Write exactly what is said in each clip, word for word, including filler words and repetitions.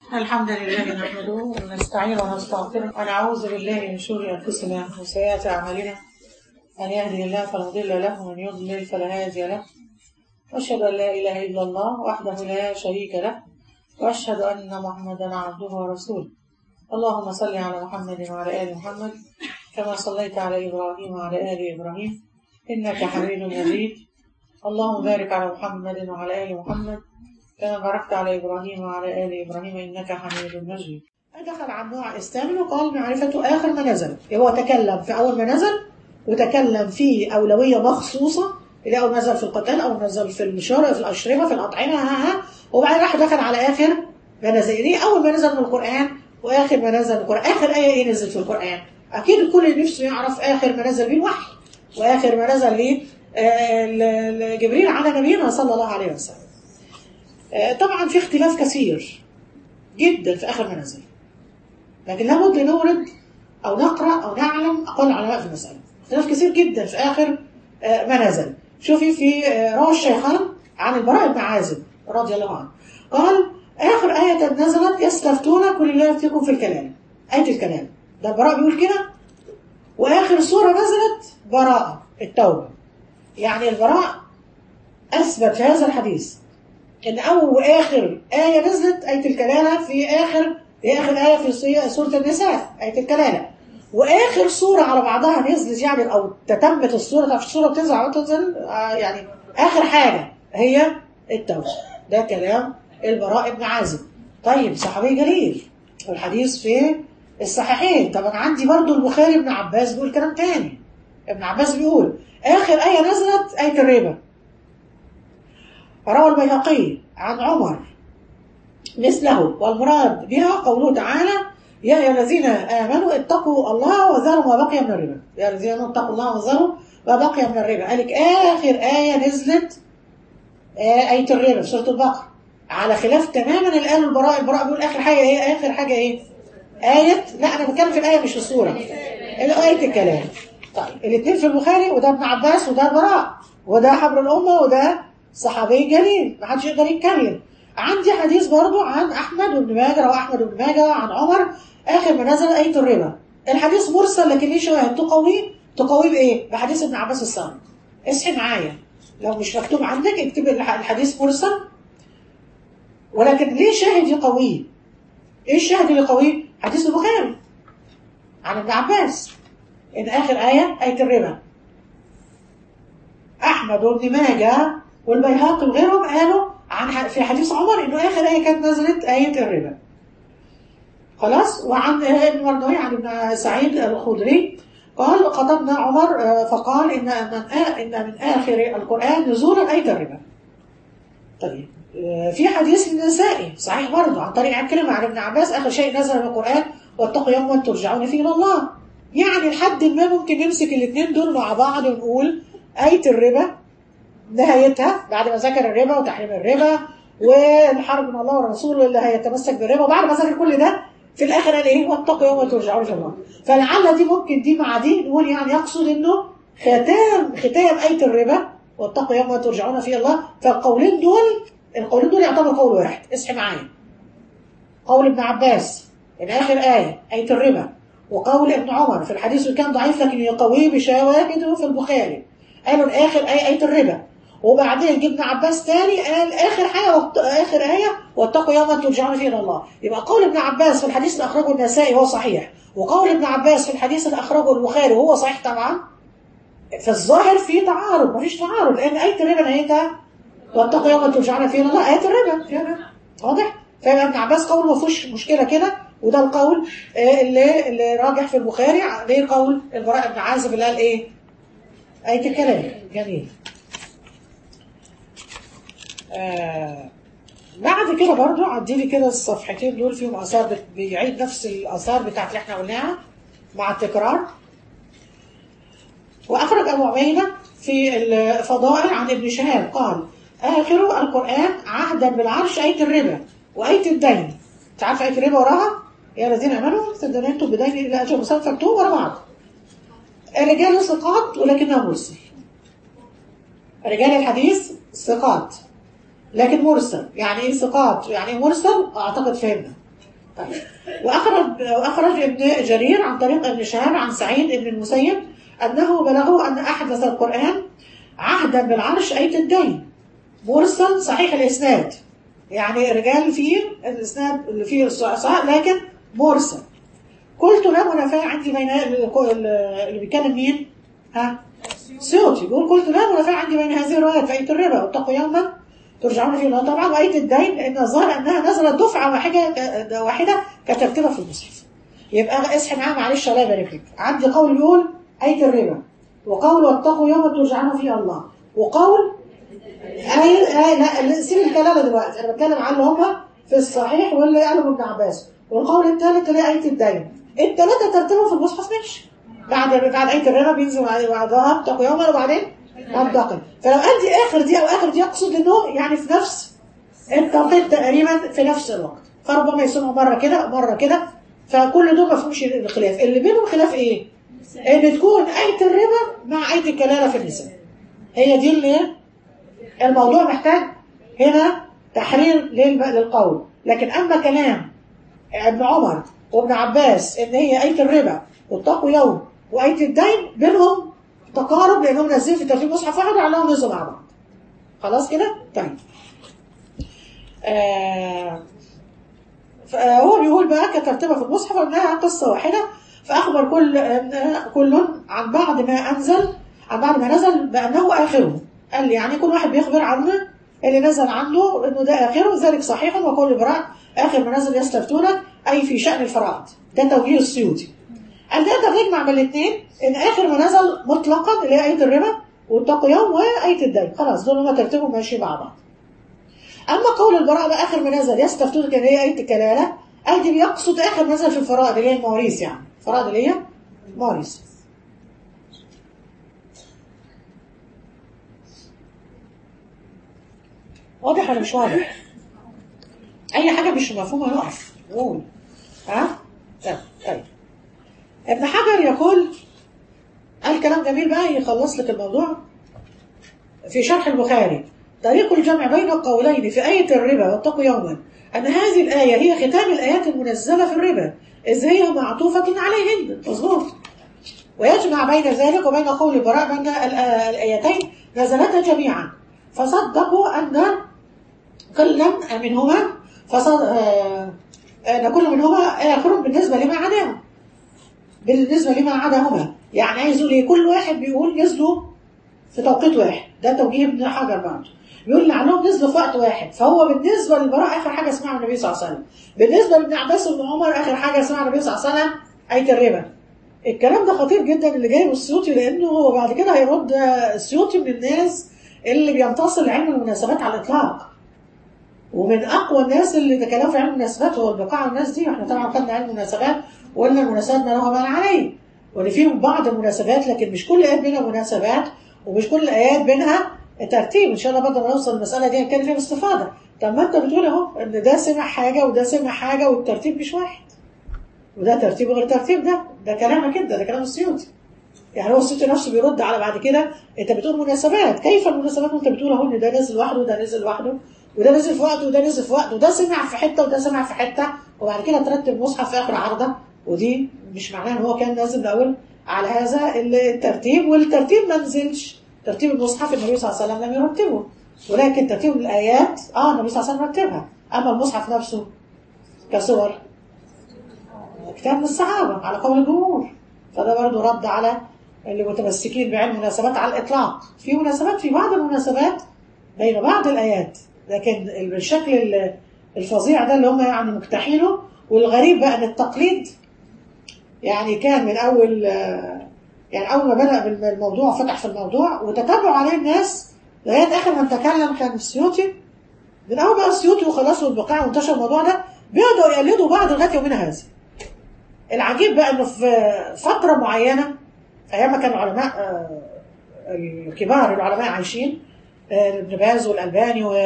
الحمد لله نحمده ونستعين ونستغفره ونعوذ بالله من شرور انفسنا وسيئات اعمالنا. من يهده الله فلا مضل له ومن يضلل فلا هادي له. واشهد ان لا اله الا الله وحده لا شريك له واشهد ان محمدا عبده ورسوله. اللهم صل على محمد وعلى ال محمد كما صليت على ابراهيم وعلى ال ابراهيم انك حميد مجيد. اللهم بارك على محمد وعلى ال محمد كما باركت على إبراهيم وعلى آل إبراهيم إنك حميد مجيد. دخل على النوع الثامن وقال معرفة آخر ما نزل. هو تكلم في أول ما نزل وتكلم في أولوية مخصوصة اللي أول نزل في القتال أو نزل في الشرب في الأشربة في الأطعمة ها ها وبعدين راح دخل على آخر ما نزل. دي أول ما نزل من القرآن وآخر ما نزل من القرآن. آخر آية إيه نزلت في القرآن؟ أكيد الكل نفسه يعرف آخر ما نزل به الوحي وآخر ما نزل به جبريل على نبينا صلى الله عليه وسلم. طبعا في اختلاف كثير جدا في آخر ما نزل، لكن لابد نورد أو نقرأ أو نعلم أقوال العلماء في المسألة. اختلاف كثير جدا في آخر ما نزل. شوفي في روى الشيخان عن البراء بن عازب رضي الله عنه قال آخر آية نزلت يستفتونك قل الله يفتيكم في الكلام. آية الكلام ده البراء بيقول كده. وآخر سورة نزلت براءة التوبة. يعني البراء أثبت في هذا الحديث إن أول آخر آية نزلت آية الكلالة في آخر في آخر آية في سورة النساء آية الكلالة. وآخر سورة على بعضها نزلت يعني أو تتمت السورة في السورة بتنزل أو تنزل آه يعني آخر حاجة هي التوبة. ده كلام البراء بن عازب. طيب صحابي جليل والحديث في الصحيحين. طبعا عندي برضو البخاري ابن عباس بيقول كلام تاني. ابن عباس بيقول آخر آية نزلت آية الربا. روى البيهقي عن عمر مثله والمراد بها قوله تعالى يا أيها الذين آمنوا اتقوا الله وذروا ما بقي من الربا. يا الذين آمنوا اتقوا الله وذروا ما بقي من الربا. قالك آخر آية نزلت آية الربا في سورة البقرة على خلاف تماما الآن البراء. البراء بيقول آخر حاجة إيه؟ آخر حاجة إيه؟ آية لا أنا بتكلم في الآية مش في السورة. آية الكلام. طيب الاثنين في البخاري وده ابن عباس وده البراء وده حبر الأمة وده صحابي جليل ما حدش يقدر يتكلم. عندي حديث برضو عن أحمد بن ماجه رواه أحمد بن ماجه عن عمر آخر ما نزل آية الربا. الحديث مرسل لكن ليه شواهد تقويه. تقويه بإيه؟ بحديث ابن عباس الصامت. اصحي معايا لو مش مكتوب عندك اكتب الحديث مرسل ولكن ليه شاهد يقويه. ايه الشاهد اللي يقويه؟ حديث البخاري عن ابن عباس إن آخر آية آية الربا. أحمد بن ماجه والبيهقي وغيرهم قالوا عن في حديث عمر انه اخر ايه كانت نزلت ايه الربا. خلاص. وعن ابن مردوي عن ابن سعيد الخدري قال خطبنا عمر فقال ان من ان من اخر القران نزولا ايه الربا. طيب في حديث النسائي صحيح برضه عن طريق عكرمة عن ابن عباس اخر شيء نزل من القران واتقوا يوما ترجعون فيه الى الله. يعني لحد ما ممكن نمسك الاثنين دول مع بعض ونقول ايه الربا نهايتها بعد ما ذكر الربا وتحريم الربا والحرب من الله ورسوله اللي هيتمسك بالربا وبعد ما ذكر كل ده في الاخر قال ايه واتقوا يوم ترجعون الى الله. فلعل دي ممكن دي مع دي نقول يعني يقصد انه ختام ختام ايه الربا واتقوا يوم ترجعون فيه الله. فالقولين دول القولين دول يعتبروا قول واحد. اصحي معايا. قول ابن عباس ان اخر ايه ايه الربا وقول ابن عمر في الحديث اللي كان ضعيف لكن يقويه بشواهده في البخاري قالوا الاخر ايه ايه الربا. وبعدين جبنا عباس تاني قال اخر حاجه وط... اخر ايه واتقوا يوما ترجعون فيه الى الله. يبقى قول ابن عباس في الحديث اللي اخرجه النسائي هو صحيح وقول ابن عباس في الحديث اللي اخرجه البخاري وهو صحيح طبعا. فالظاهر في تعارض. مفيش تعارض لان ايه الربا نهايتها واتقوا يوما ترجعون فيه الى الله. ايه الربا فيها واضح. فيبقى ابن عباس قول ما فيهوش مشكله كده وده القول اللي اللي راجح في البخاري غير قول البراء بن عازب اللي قال ايه ايه الكلام. جميل. آه بعد كده برضو عدي لي كده الصفحتين دول فيهم اثار بيعيد نفس الاثار بتاعت اللي احنا قلناها مع التكرار. واخرج ابو عبيده في الفضائل عن ابن شهاب قال اخر القران عهدا بالعرش ايه الربا وايه الدين. انت عارف ايه الربا وراها يا الذين امنوا تدينتم بدين الى اجل مسمى فاكتبوه ورا بعض. الرجال ثقات ولكنها مرسل. رجال الحديث ثقات لكن مرسل. يعني ايه ثقات؟ يعني ايه مرسل؟ اعتقد فهمنا. طيب. وأخرج وأخرج ابن جرير عن طريق ابن شهاب عن سعيد بن المسيب أنه بلغه أن أحدث القرآن عهدا بالعرش آية الدين مرسل صحيح الإسناد، يعني رجال فيه الإسناد اللي فيه صحيح لكن مرسل. قلت لا منافاة عندي بين اللي بيتكلم مين؟ ها؟ سيوطي بيقول قلت لا منافاة عندي بين هذه الروايات في آية الربا واتقوا يوما ترجعون فيه الله طبعا وآية الدين، لأن الظاهر أنها نزلت دفعة واحدة واحدة كترتيبها في المصحف. يبقى اصحي معايا معلش الله يبارك لك. عندي قول بيقول آية الربا، وقول واتقوا يوما ترجعون فيه الله، وقول آية آية لا سيب الكلام دلوقتي، أنا بتكلم عن اللي هم في الصحيح واللي قالوا ابن عباس، والقول الثالث اللي آية الدين. الثلاثة ترتيبهم في المصحف ماشي. بعد بعد آية الربا بينزل بعدها اتقوا يوما وبعدين منطقي. فلو قال دي آخر دي أو آخر دي يقصد إنه يعني في نفس التوقيت تقريبا في نفس الوقت، فربما يسمعوا مرة كده مرة كده، فكل دول ما فيهمش الخلاف. اللي بينهم خلاف إيه؟ إن تكون آية الربا مع آية الكلالة في النساء. هي دي اللي الموضوع محتاج هنا تحرير للقول. لكن أما كلام ابن عمر وابن عباس إن هي آية الربا واتقوا يوم وآية الدين بينهم تقارب لأنهم نازلين في ترتيب مصحف واحد وعلىهم نزلوا مع بعض. خلاص كده؟ طيب. آه فهو بيقول بقى كترتيبها في المصحف انها قصه واحده، فاخبر كل كل عن بعض ما انزل عن بعض ما نزل بانه اخره. قال لي يعني كل واحد بيخبر عنه اللي نزل عنه انه ده اخره، ذلك صحيح. وقول البراء اخر ما نزل يستفتونك اي في شان الفرائض. ده توجيه السيوطي. قال نقدر نجمع من الاثنين ان اخر ما نزل مطلقا اللي هي ايه الربا واتقوا يوم وايه الدين، خلاص دول هما ترتيبهم ماشي مع بعض. أما قول البراء بقى آخر ما نزل يستفتونك اللي هي آية الكلالة، آية دي بيقصد آخر ما نزل في الفرائض اللي هي المواريث، يعني الفرائض اللي هي مواريث. واضح ولا مش واضح؟ أي حاجة مش مفهومة نقف نقول. ها؟ طيب طيب. ابن حجر يقول قال كلام جميل بقى يخلص لك الموضوع في شرح البخاري. طريق الجمع بين القولين في آية الربا واتقوا يوما أن هذه الآية هي ختام الآيات المنزلة في الربا إذ هي معطوفة عليهن. مظبوط. ويجمع بين ذلك وبين قول البراء بأن الآيتين نزلتا جميعا فصدقوا أن كل منهما فصد... أن كل منهما آخر بالنسبة لما عداهم بالنسبة لما عداهما. يعني عايز يقول كل واحد بيقول نزلوا في توقيت واحد. ده توجيه ابن حجر بعده. بيقول لعنهم نزلوا في وقت واحد، فهو بالنسبة للبراء آخر حاجة اسمها النبي صلى الله عليه وسلم. بالنسبة لابن عباس وابن عمر آخر حاجة اسمها النبي صلى الله عليه وسلم آية الربا. الكلام ده خطير جدا اللي جاي من السيوطي، لأنه هو بعد كده هيرد. السيوطي من الناس اللي بينتصر لعلم المناسبات على الإطلاق، ومن أقوى الناس اللي تكلموا في علم المناسبات هو البقاع الناس دي. واحنا طبعا خدنا علم المناسبات وقلنا المناسبات ما لها معنى عليه، وان فيهم بعض المناسبات لكن مش كل آيات بينها مناسبات ومش كل الآيات بينها ترتيب. ان شاء الله بعد ما نوصل المسألة دي هنتكلم فيها باستفاضة. طب ما انت بتقول اهو ان ده سمع حاجة وده سمع حاجة والترتيب مش واحد، وده ترتيب غير ترتيب. ده ده كلامك انت، ده كلام السيوطي. يعني هو السيوطي نفسه بيرد على بعد كده انت بتقول مناسبات، كيف المناسبات وانت بتقول اهو ان ده نزل لوحده وده نزل لوحده وده نزل في وقت وده نزل في وقت وده سمع في حته وده سمع في حته، وبعد كده ترتب المصحف في اخر عرضه. ودي مش معناها ان هو كان نازل الاول على هذا الترتيب، والترتيب ما نزلش. ترتيب المصحف النبي صلى الله عليه وسلم لم يرتبه، ولكن ترتيب الايات اه النبي صلى الله عليه وسلم رتبها. اما المصحف نفسه كصور كتاب من الصحابه على قول الجمهور. فده برضه رد على اللي متمسكين بعلم المناسبات على الاطلاق. في مناسبات، في بعض المناسبات بين بعض الايات، لكن بالشكل الفظيع ده اللي هم يعني مجتحينه. والغريب بقى ان التقليد يعني كان من اول يعني اول ما بدأ بالموضوع فتح في الموضوع وتتبعوا عليه الناس لغايه اخر من تكلم كان السيوطي. من اول بقى السيوطي وخلصوا البقاع وانتشر الموضوع ده بيقعدوا يقلدوا بعض لغايه يومنا هذا. العجيب بقى انه في فتره معينه ايام ما كان العلماء الكبار العلماء عايشين، ابن باز والالباني و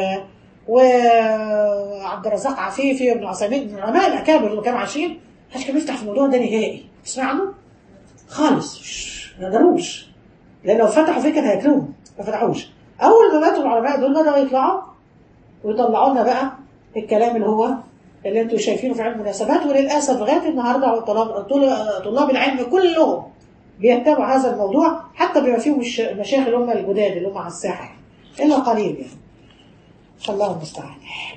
وعبد الرزاق عفيفي وابن عثيمين من العلماء الاكابر اللي كانوا عايشين، محدش كان بيفتح في الموضوع ده نهائي. تسمع عنه؟ خالص ما قدروش، لان لو فتحوا فيه كان هياكلوهم. ما فتحوش. اول ما ماتوا العلماء دول بداوا يطلعوا ويطلعوا لنا بقى الكلام اللي هو اللي انتم شايفينه في علم المناسبات. وللاسف لغايه النهارده طلاب طلاب العلم كلهم بيتبعوا هذا الموضوع، حتى بما فيهم المشايخ اللي هم الجداد اللي هم على الساحه، الا قليل يعني. الله المستعان.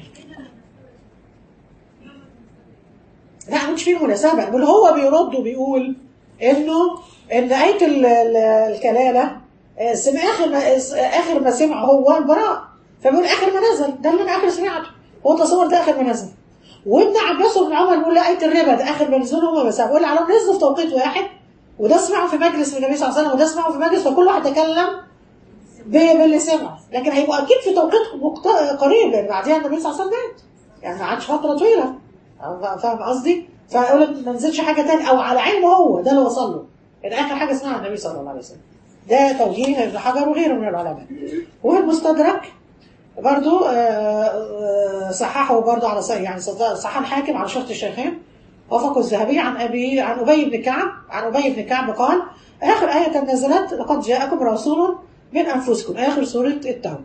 لا مش في مناسبه، بل هو بيرد وبيقول انه ان ايه الكلاله سمع اخر ما اخر ما سمع هو البراء، فبيقول اخر ما نزل ده اللي انا اخر سمعته، هو تصور ده اخر ما نزل. وابن عباس وابن عمر بيقول لا ايه الربا ده اخر ما نزلوا هم بس، بيقول عليهم نزلوا في توقيت واحد، وده سمعه في مجلس النبي صلى الله عليه وسلم وده سمعه في مجلس، فكل واحد تكلم باللي سمعه، لكن هيبقوا اكيد في توقيت قريب لان بعديها النبي صلى الله عليه وسلم مات، يعني ما عادش فتره طويله. فاهم قصدي؟ فيقول لك ما نزلش حاجه ثانيه او على علمه هو ده اللي وصل له ان اخر حاجه سمعها النبي صلى الله عليه وسلم. ده توجيه ابن حجر وغيره من العلماء. والمستدرك برضو صححه برضو على يعني صحح الحاكم على شرط الشيخين وافقه الذهبي عن ابي عن ابي بن كعب عن ابي بن كعب قال اخر ايه نزلت لقد جاءكم رسول من انفسكم، اخر سوره التوبه.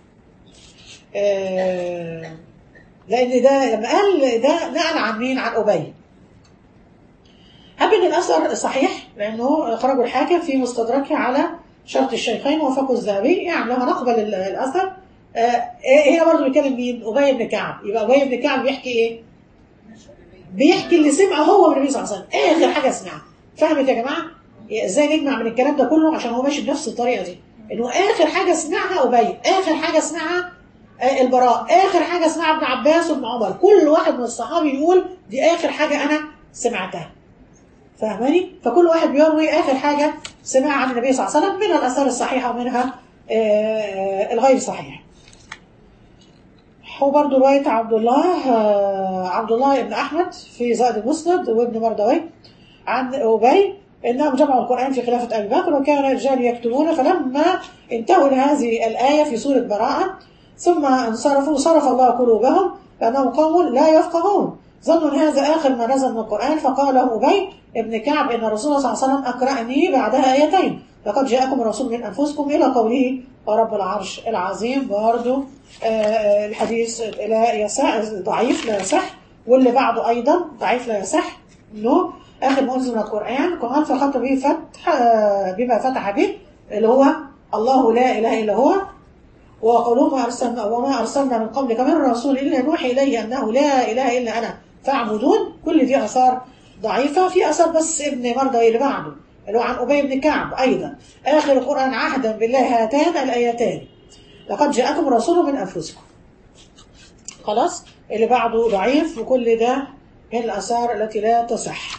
لان ده لما قال ده نقل عن مين؟ عن ابي. أبن الأثر صحيح لأنه خرجوا الحاكم في مستدركه على شرط الشيخين ووافقه الذهبي، يعني لما نقبل الأثر. آه هنا برضه بيتكلم مين؟ أبي بن كعب. يبقى أبي بن كعب بيحكي إيه؟ بيحكي اللي سمعه هو من النبي صلى الله عليه وسلم، آخر حاجة سمعها. فهمت يا جماعة؟ إزاي نجمع من الكلام ده كله؟ عشان هو ماشي بنفس الطريقة دي، إنه آخر حاجة سمعها أبي، آخر حاجة سمعها آه البراء، آخر حاجة سمعها ابن عباس وابن عمر، كل واحد من الصحابة يقول دي آخر حاجة أنا سمعتها. فاهماني؟ فكل واحد بيروي آخر حاجة سمعها عن النبي صلى الله عليه وسلم من الآثار الصحيحة ومنها آه الغير صحيحة. هو برضه رواية عبد الله آه عبد الله بن أحمد في زائد المسند وابن مردوي عن أبي إنهم جمعوا القرآن في خلافة أبي بكر وكان الرجال يكتبون، فلما انتهوا لهذه الآية في سورة براءة ثم انصرفوا صرف الله قلوبهم لأنهم قوم لا يفقهون ظنوا هذا آخر ما نزل من القرآن، فقال له أبي ابن كعب إن الرسول صلى الله عليه وسلم أقرأني بعدها آيتين لقد جاءكم رسول من أنفسكم إلى قوله ورب العرش العظيم. برضه آه الحديث لا يصح، ضعيف لا يصح، واللي بعده أيضا ضعيف لا يصح، إنه آخر ما أنزل من القرآن قال فخط به فتح آه بما فتح به اللي هو الله لا إله إلا هو، وقالوا ما أرسلنا وما أرسلنا من قبلك من رسول إلا نوحي إليه أنه لا إله إلا أنا فاعبدون. كل دي آثار ضعيفة. في أثر بس ابن مردوي اللي بعده اللي هو عن أبي بن كعب أيضا آخر القرآن عهدا بالله هاتان الآيتان لقد جاءكم رسول من أنفسكم. خلاص اللي بعده ضعيف، وكل ده من الآثار التي لا تصح.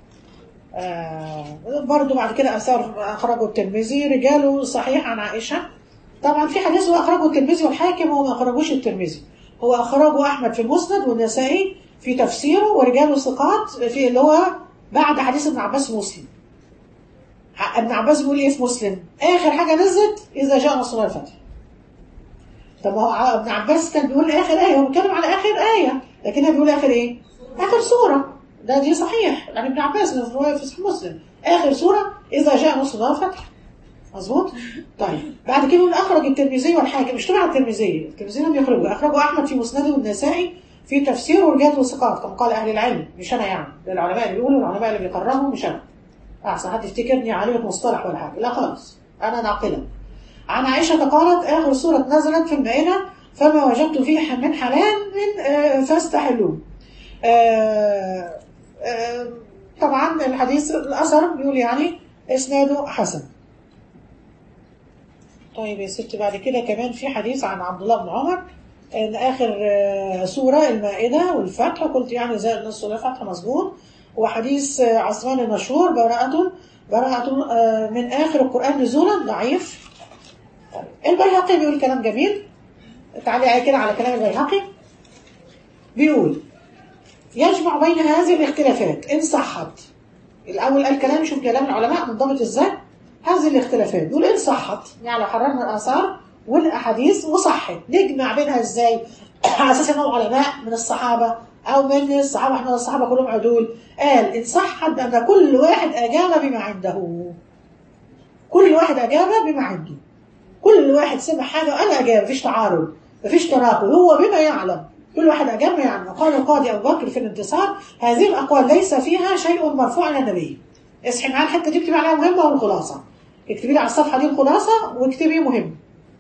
آه برضو بعد كده آثار أخرجه الترمذي رجاله صحيح عن عائشة. طبعا في حديث هو أخرجه الترمذي والحاكم وما أخرجوش الترمذي، هو أخرجه أحمد في المسند والنسائي في تفسيره ورجاله ثقات في اللي هو بعد حديث ابن عباس مسلم. ابن عباس بيقول ايه في مسلم؟ آخر حاجة نزلت إذا جاء نصر الله الفتح. طب هو ابن عباس كان بيقول آخر آية، هو بيتكلم على آخر آية، لكن هو بيقول آخر إيه؟ آخر سورة. ده دي صحيح يعني ابن عباس في رواية في مسلم آخر سورة إذا جاء نصر الله الفتح. مظبوط؟ طيب بعد كده أخرج الترمذي والحاكم، مش تبع الترمذي، الترمذي لم يخرجه، أخرجه أحمد في مسنده والنسائي في تفسير ورجاله ثقات كما قال أهل العلم، مش أنا يعني، ده العلماء اللي بيقولوا العلماء اللي بيقرروا مش أنا. أحسن حد يفتكرني عالمة مصطلح ولا حاجة، لا خالص أنا ناقلة. عن عائشة قالت آخر سورة نزلت في المائدة فما وجدت فيه من حلال من آه فاستحلوه. آه آه طبعا الحديث الأثر بيقول يعني إسناده حسن. طيب يا ستي بعد كده كمان في حديث عن عبد الله بن عمر ان اخر سوره المائده والفتح، قلت يعني زي نص الفتح مظبوط. وحديث عثمان المشهور براءة براءة من اخر القران نزولا ضعيف. البيهقي بيقول كلام جميل، تعالي كده على كلام البيهقي، بيقول يجمع بين هذه الاختلافات ان صحت. الاول قال كلام، شوف كلام العلماء منضبط ازاي. هذه الاختلافات دول ان صحت يعني لو حررنا الاثار والاحاديث وصحت نجمع بينها ازاي؟ على اساس انهم علماء من الصحابه او من الصحابه، احنا الصحابه كلهم عدول. قال ان صحت بان كل واحد اجاب بما عنده، كل واحد اجاب بما عنده، كل واحد سمع حاجه وانا اجاب، مفيش تعارض مفيش تناقض، هو بما يعلم كل واحد أجاب يعني. قال القاضي أبو بكر في الانتصار: هذه الأقوال ليس فيها شيء مرفوع إلى النبي. اصحي معايا الحتة دي، اكتبي عليها مهمة والخلاصة. اكتبي لي على الصفحة دي الخلاصة واكتبي مهم.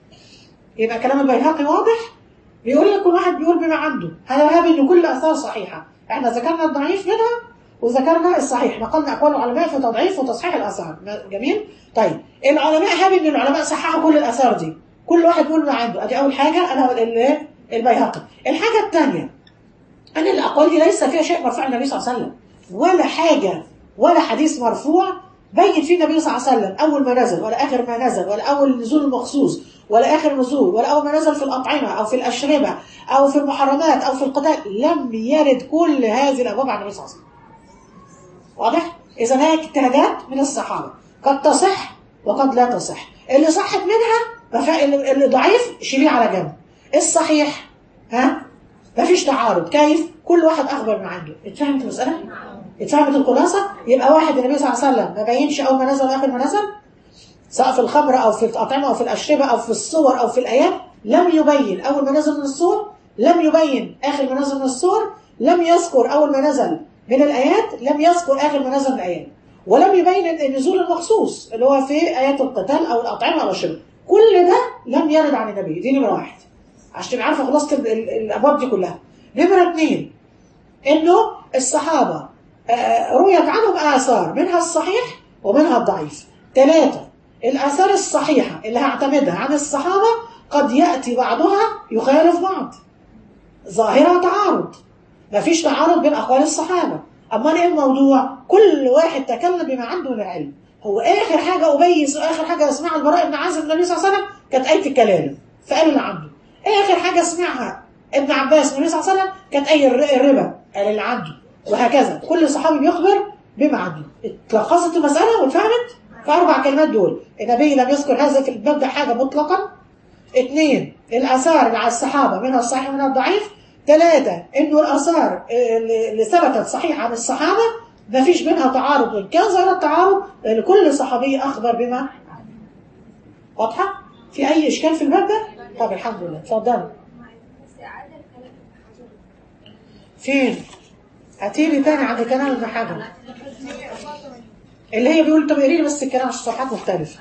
يبقى كلام البيهقي واضح. بيقول لك كل واحد بيقول بما عنده. هذا هاب إن كل الآثار صحيحة. احنا ذكرنا الضعيف منها وذكرنا الصحيح، نقلنا أقوال العلماء في تضعيف وتصحيح الآثار. جميل؟ طيب العلماء هاب إن العلماء صححوا كل الآثار دي. كل واحد بيقول ما عنده. ادي اول حاجه انا البيهقي. الحاجه الثانيه ان الاقوال دي ليس فيها شيء مرفوع النبي صلى الله عليه وسلم، ولا حاجه ولا حديث مرفوع بين فيه النبي صلى الله عليه وسلم اول ما نزل ولا اخر ما نزل ولا اول نزول المخصوص ولا اخر نزول ولا اول ما نزل في الاطعمه او في الاشربه او في المحرمات او في القتال. لم يرد كل هذه الابواب عن النبي صلى الله عليه وسلم. واضح؟ اذا هي اجتهادات من الصحابه قد تصح وقد لا تصح. اللي صحت منها اللي ضعيف شيليه على جنب. الصحيح ها مفيش تعارض. كيف؟ كل واحد اخبر من عنده. اتفهمت المساله؟ اتفهمت الخلاصه؟ يبقى واحد النبي صلى الله عليه وسلم ما بينش اول ما نزل واخر ما نزل، سواء في الخمر او في الاطعمه او في الاشربه او في الصور او في الايات. لم يبين اول ما نزل من الصور، لم يبين اخر ما نزل من الصور، لم يذكر اول ما نزل من الايات، لم يذكر اخر ما نزل من الايات، ولم يبين النزول المخصوص اللي هو في ايات القتال او الاطعمه او الشرب. كل ده لم يرد عن النبي. دي نمره واحد عشان تبقى عارفه خلاصه الابواب دي كلها. نمره اثنين انه الصحابه رويت عنهم اثار منها الصحيح ومنها الضعيف. ثلاثه الاثار الصحيحه اللي هعتمدها عن الصحابه قد ياتي بعضها يخالف بعض، ظاهره تعارض. مفيش تعارض بين اقوال الصحابه. اما ايه الموضوع؟ كل واحد تكلم بما عنده من العلم. هو اخر حاجه ابيس واخر حاجه اسمعها البراء بن عازب النبي صلى الله عليه وسلم كانت ايه الكلام، فقال اللي عنده. اخر حاجه سمعها ابن عباس النبي صلى الله عليه وسلم كانت اي الربا، قال اللي عنده. وهكذا كل صحابي بيخبر بما عنده. اتلخصت المساله واتفهمت في اربع كلمات دول. النبي لم يذكر هذا في المبدا حاجه مطلقا. اثنين الاثار اللي على الصحابه منها الصحيح ومنها الضعيف. ثلاثه انه الاثار اللي ثبتت صحيحه عن الصحابه ما فيش بينها تعارض، وان كان ظهر التعارض لان كل صحابي اخبر بما. واضحه؟ في اي اشكال في الباب ده؟ طب الحمد لله. اتفضل. فين؟ هاتيلي تاني عند كلام ابن حجر اللي هي بيقول. طب قولي لي بس الكلام عشان صفحات مختلفه.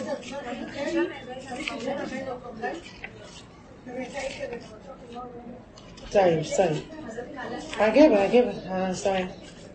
طيب طيب هجيبها هجيبها ثواني.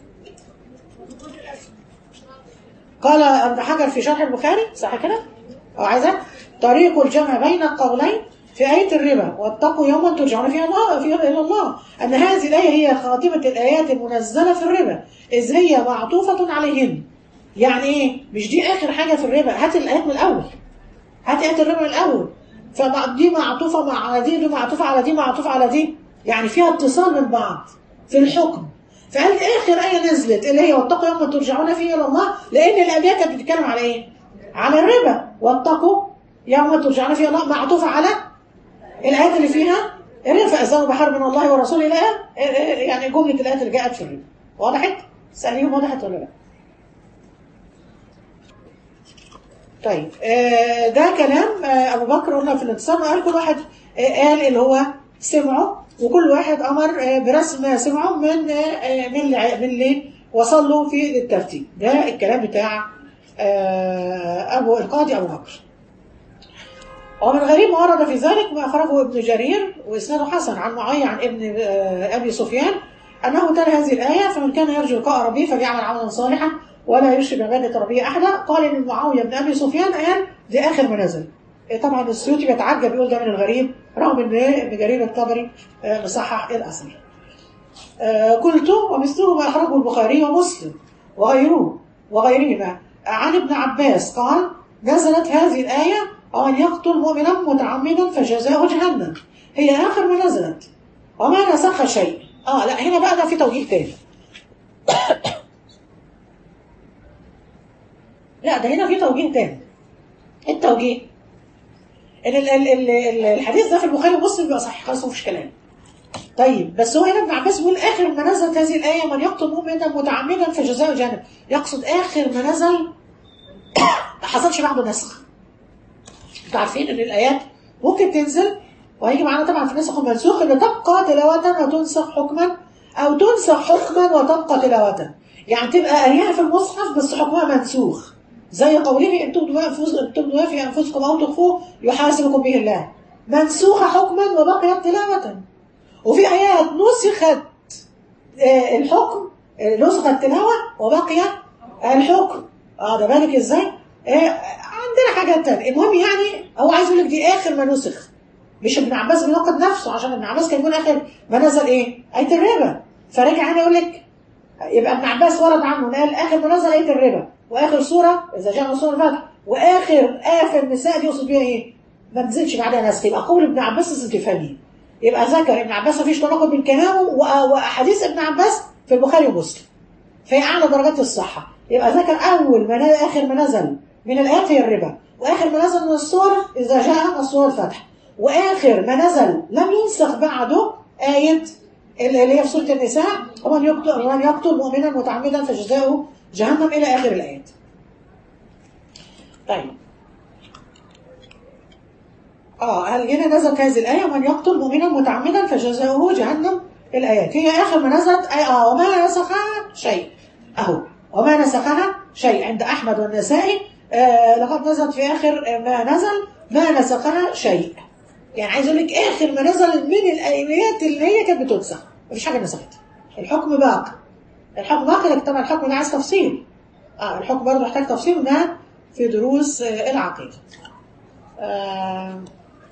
قال ابن حجر في شرح البخاري، صح كده؟ أو عايزة طريق الجمع بين القولين في آية الربا واتقوا يوما ترجعون فيه الله فيه إلى الله، أن هذه الآية هي خاتمة الآيات المنزلة في الربا إذ هي معطوفة عليهن. يعني إيه؟ مش دي آخر حاجة في الربا، هات الآيات من الأول. هات آيات الربا من الأول. فدي معطوفة مع على دي، دي معطوفة على دي، معطوفة على دي، يعني فيها اتصال من بعض في الحكم. فقال آخر آية نزلت اللي هي واتقوا يوما ترجعون فيه إلى الله، لأن الآية كانت بتتكلم على إيه؟ على الربا. واتقوا يوما ترجعون فيه إلى الله معطوفة على الآيات اللي فيها الربا، فأذنوا بحرب من الله ورسوله إلى يعني جملة الآيات اللي جاءت في الربا. وضحت؟ سأليهم وضحت ولا لا؟ طيب آه ده كلام آه أبو بكر قلنا في الانتصار. قال كل واحد آه قال اللي هو سمعه، وكل واحد أمر آه برسم ما سمعه من آه من من اللي وصل له في الترتيب. ده الكلام بتاع آه أبو القاضي أبو بكر. ومن غريب ما ورد في ذلك ما أخرجه ابن جرير وإسناده حسن عن معاوية عن ابن آه أبي سفيان أنه تلا هذه الآية: فمن كان يرجو لقاء ربه فليعمل عملا صالحا ولا يشرك بعبادة ربه أحدا. قال إن معاوية بن أبي سفيان قال دي آخر ما نزل. طبعا السيوطي بيتعجب يقول ده من الغريب، رغم إن ابن جرير الطبري مصحح الأثر. قلت ومثله ما أخرجه البخاري ومسلم وغيره وغيرهما عن ابن عباس قال: نزلت هذه الآية: ومن يقتل مؤمنا متعمدا فجزاؤه جهنم. هي آخر ما نزلت وما نسخ شيء. آه لا هنا بقى ده في توجيه تاني. لا ده هنا في توجيه تاني. التوجيه ان ال ال ال الحديث ده في البخاري ومسلم بيبقى صحيح خلاص مفيش كلام. طيب بس هو هنا ابن عباس بيقول اخر ما نزلت هذه الايه: من يقتل مؤمنا متعمدا فجزاؤه جهنم. يقصد اخر ما نزل ما حصلش بعده نسخ. انتوا عارفين ان الايات ممكن تنزل وهيجي معانا طبعا في النسخ والمنسوخ ان تبقى تلاوة وتنسخ حكما، او تنسخ حكما وتبقى تلاوة. يعني تبقى قاريها في المصحف بس حكمها منسوخ، زي قوله ان تبدوا في انفسكم او تخفوه يحاسبكم به الله، منسوخة حكما وبقيت تلاوة. وفي آيات نسخت الحكم، نسخت تلاوة وبقي الحكم. اه ده بالك ازاي؟ آه عندنا حاجات تانية. المهم يعني هو عايز يقول لك دي اخر ما نسخ، مش ابن عباس بينقد نفسه، عشان ابن عباس كان يقول اخر ما نزل ايه؟ آية الربا. فرجع هنا يقول لك يبقى ابن عباس ورد عنه قال اخر ما نزل آية الربا، واخر سورة اذا جاء سورة الفتح، واخر اخر النساء دي يقصد بيها ايه؟ ما نزلش بعدها نسخ. يبقى قول ابن عباس لازم تفهميه. يبقى ذكر ابن عباس مفيش تناقض بين كلامه واحاديث ابن عباس في البخاري ومسلم، فهي اعلى درجات الصحه. يبقى ذكر اول ما اخر ما نزل من الايات هي الربا، واخر ما نزل من السوره اذا جاء نصر الفتح، واخر ما نزل لم ينسخ بعده ايه اللي هي في سوره النساء ومن يقتل ومن يقتل مؤمنا متعمدا فجزاؤه جهنم الى اخر الايات. طيب اه هل هنا نزلت هذه الآية ومن يقتل مؤمنا متعمدا فجزاؤه جهنم الآيات، هي آخر ما نزلت آية اه وما نسخها شيء اهو، وما نسخها شيء عند أحمد والنسائي. آه لقد نزلت في آخر ما نزل ما نسخها شيء، يعني عايز اقول لك آخر ما نزل من الآيات اللي هي كانت بتنسخ، مفيش حاجة نسختها، الحكم باقي. الحكم باقي، لكن طبعا الحكم ده عايز تفصيل. اه الحكم برضه محتاج تفصيل، ده في دروس آه العقيدة. آه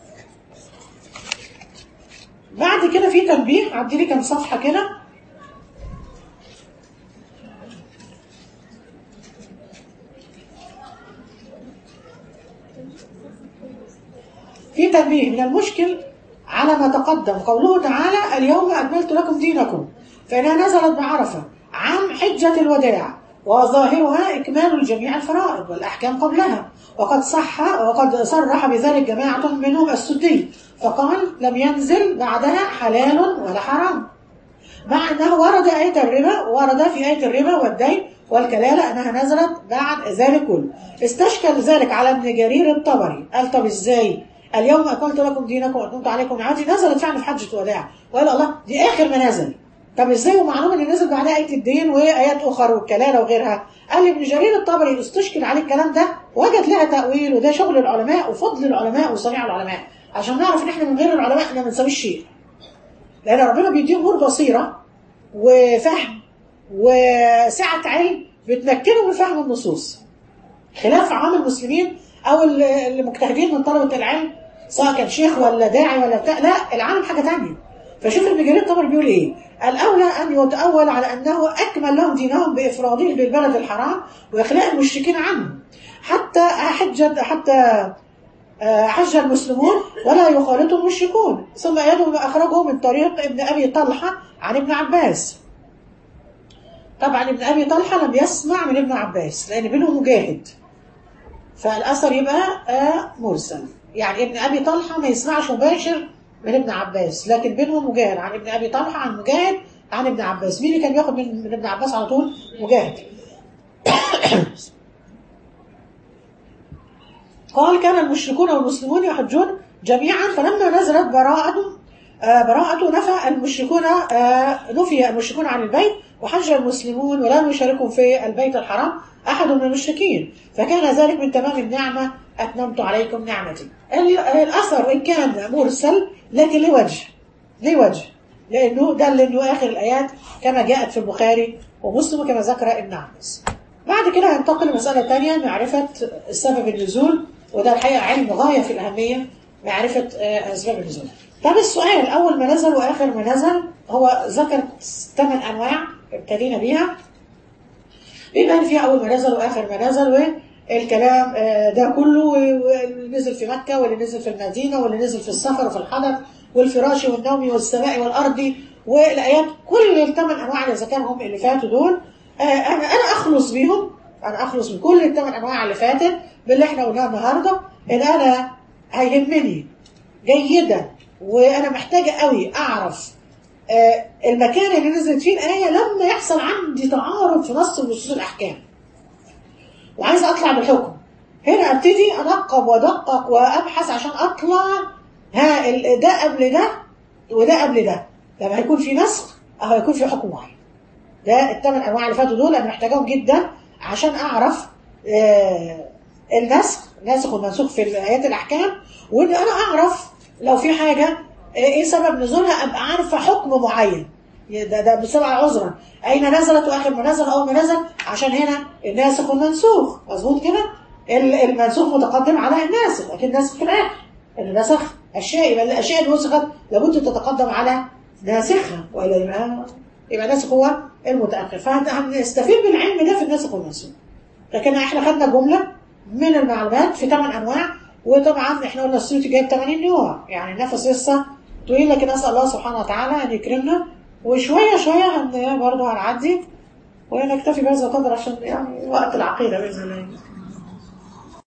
بعد كده في تنبيه، عدي لي كام صفحة كده. في تنبيه من المشكل على ما تقدم قوله تعالى اليوم أكملت لكم دينكم، فإنها نزلت بعرفة عام حجة الوداع، وظاهرها إكمال الجميع الفرائض والأحكام قبلها، وقد صح وقد صرح بذلك جماعة منهم السدي فقال لم ينزل بعدها حلال ولا حرام، مع أنه ورد آية الربا، ورد في آية الربا والدين والكلالة أنها نزلت بعد ذلك كله. استشكل ذلك على ابن جرير الطبري، قال طب إزاي اليوم أكملت لكم دينكم وأتممت عليكم نعمتي نزلت فعلا في حجة وداع، وقال الله دي آخر ما نزل. طب ازاي ومعلوم ان نزل بعدها آية الدين وآيات أخرى والكلالة وغيرها؟ قال لي ابن جرير الطبري استشكل عليه الكلام ده وجد لها تأويل، وده شغل العلماء وفضل العلماء وصنيع العلماء، عشان نعرف ان احنا من غير العلماء احنا ما نسويش شيء، لأن ربنا بيديهم نور بصيرة وفهم وسعة علم بتمكنهم من فهم النصوص، خلاف عام المسلمين أو المجتهدين من طلبة العلم سواء كان شيخ ولا داعي ولا بتاع، لا العالم حاجة تانية. فشوف ابن جرير الطبري بيقول ايه؟ الأولى أن يتأول على أنه أكمل لهم دينهم بإفراده بالبلد الحرام وإخلاء المشركين عنه، حتى حج حتى حج المسلمون ولا يخالطهم المشركون، ثم يدهم أخرجه من طريق ابن أبي طلحة عن ابن عباس. طبعا ابن أبي طلحة لم يسمع من ابن عباس لأن بينهم مجاهد، فالأثر يبقى مرسل، يعني ابن أبي طلحة ما يسمعش مباشر من ابن عباس، لكن بينهم مجاهد عن ابن أبي طلحة عن مجاهد عن ابن عباس. مين اللي كان بياخد من, من ابن عباس على طول؟ مجاهد. قال كان المشركون والمسلمون يحجون جميعا، فلما نزلت براءة آه براءة نفى المشركون آه نفي المشركون عن البيت وحج المسلمون ولم يشاركوا في البيت الحرام أحد من المشركين، فكان ذلك من تمام النعمة أتممت عليكم نعمتي. الأثر وإن كان مرسل لكن لوجه لوجه لأنه دل أنه آخر الآيات كما جاءت في البخاري ومسلم كما ذكر ابن عباس. بعد كده هننتقل لمسألة ثانية، معرفة سبب النزول، وده الحقيقة علم غاية في الأهمية، معرفة أسباب النزول. طب السؤال أول ما نزل وآخر ما نزل، هو ذكر ثمان أنواع ابتدينا بيها، بيبان فيها أول ما نزل وآخر ما نزل، والكلام ده كله، واللي نزل في مكة واللي نزل في المدينة واللي نزل في السفر وفي الحضر والفراش والنوم والسماء والأرض والآيات، كل الثمان أنواع اللي ذكرهم اللي فاتوا دول أنا أنا أخلص بيهم، أنا أخلص من كل الثمان أنواع اللي فاتت باللي احنا قلناه النهاردة، إن أنا هيهمني جيدا وأنا محتاجة قوي أعرف المكان اللي نزلت فيه الآية لما يحصل عندي تعارض في نص نصوص الأحكام وعايزة أطلع بالحكم. هنا أبتدي أنقب وأدقق وأبحث عشان أطلع ها ال- ده قبل ده وده قبل ده، لما هيكون في نسخ او هيكون في حكم معين. ده الثمان انواع اللي فاتوا دول انا محتاجاهم جدا عشان اعرف آه النسخ الناسخ والمنسوخ في ايات الاحكام، وان انا اعرف لو في حاجه آه ايه سبب نزولها، ابقى عارفه حكم معين. ده ده بسبب عذرا اين نزلت واخر ما نزل اول ما نزل، عشان هنا الناسخ والمنسوخ مظبوط كده. ال- المنسوخ متقدم على الناسخ، اكيد ناسخ في الاخر اللي نسخ اشياء، يبقى الاشياء اللي نسخت لابد تتقدم على ناسخها، والا يبقى يبقى الناسخ هو المتاخر. فهنستفيد بالعلم ده في الناسخ والمنسوخ. لكن احنا خدنا جمله من المعلومات في ثمان انواع، وطبعا احنا قلنا السيوطي جايب ثمانين نوع، يعني النفس لسه طويل، لكن اسال الله سبحانه وتعالى ان يكرمنا وشويه شويه هن برضه هنعدي، ونكتفي بهذا القدر عشان يعني وقت العقيده باذن الله.